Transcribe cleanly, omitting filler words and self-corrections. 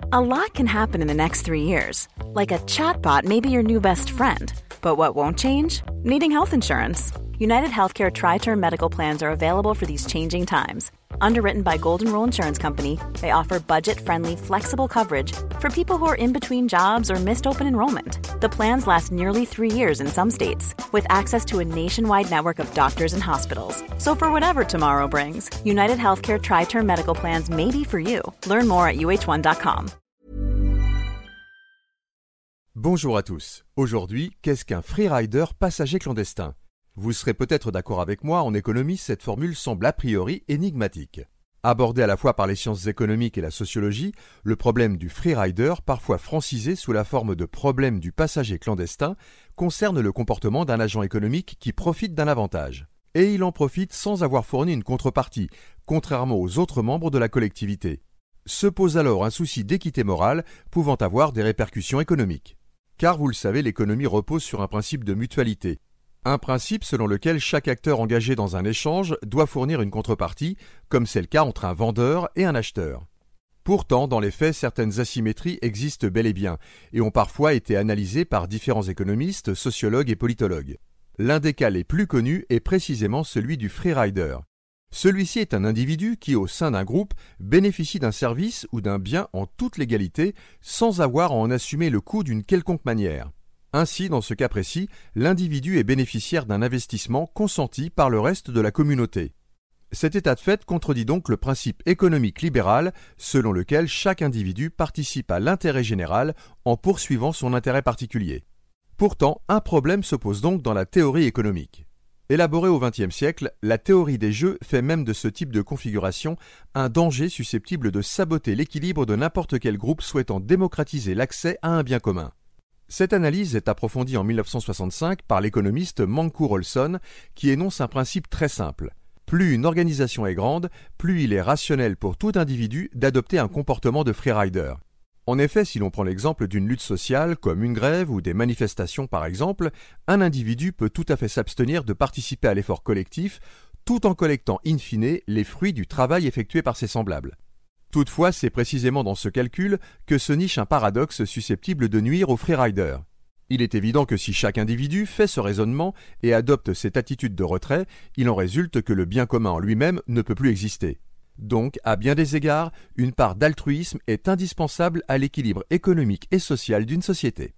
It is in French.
A lot can happen in the next 3 years. Like a chatbot may be your new best friend. But what won't change? Needing health insurance. United Healthcare Tri-Term Medical Plans are available for these changing times. Underwritten by Golden Rule Insurance Company, they offer budget-friendly, flexible coverage for people who are in between jobs or missed open enrollment. The plans last nearly 3 years in some states, with access to a nationwide network of doctors and hospitals. So for whatever tomorrow brings, United Healthcare Tri-Term Medical Plans may be for you. Learn more at uh1.com. Bonjour à tous. Aujourd'hui, qu'est-ce qu'un freerider passager clandestin ? Vous serez peut-être d'accord avec moi, en économie, cette formule semble a priori énigmatique. Abordé à la fois par les sciences économiques et la sociologie, le problème du freerider, parfois francisé sous la forme de problème du passager clandestin, concerne le comportement d'un agent économique qui profite d'un avantage. Et il en profite sans avoir fourni une contrepartie, contrairement aux autres membres de la collectivité. Se pose alors un souci d'équité morale pouvant avoir des répercussions économiques. Car vous le savez, l'économie repose sur un principe de mutualité. Un principe selon lequel chaque acteur engagé dans un échange doit fournir une contrepartie, comme c'est le cas entre un vendeur et un acheteur. Pourtant, dans les faits, certaines asymétries existent bel et bien, et ont parfois été analysées par différents économistes, sociologues et politologues. L'un des cas les plus connus est précisément celui du freerider. Celui-ci est un individu qui, au sein d'un groupe, bénéficie d'un service ou d'un bien en toute légalité, sans avoir à en assumer le coût d'une quelconque manière. Ainsi, dans ce cas précis, l'individu est bénéficiaire d'un investissement consenti par le reste de la communauté. Cet état de fait contredit donc le principe économique libéral selon lequel chaque individu participe à l'intérêt général en poursuivant son intérêt particulier. Pourtant, un problème se pose donc dans la théorie économique. Élaborée au XXe siècle, la théorie des jeux fait même de ce type de configuration un danger susceptible de saboter l'équilibre de n'importe quel groupe souhaitant démocratiser l'accès à un bien commun. Cette analyse est approfondie en 1965 par l'économiste Mancur Olson qui énonce un principe très simple. Plus une organisation est grande, plus il est rationnel pour tout individu d'adopter un comportement de freerider. En effet, si l'on prend l'exemple d'une lutte sociale, comme une grève ou des manifestations par exemple, un individu peut tout à fait s'abstenir de participer à l'effort collectif, tout en collectant in fine les fruits du travail effectué par ses semblables. Toutefois, c'est précisément dans ce calcul que se niche un paradoxe susceptible de nuire aux freeriders. Il est évident que si chaque individu fait ce raisonnement et adopte cette attitude de retrait, il en résulte que le bien commun en lui-même ne peut plus exister. Donc, à bien des égards, une part d'altruisme est indispensable à l'équilibre économique et social d'une société.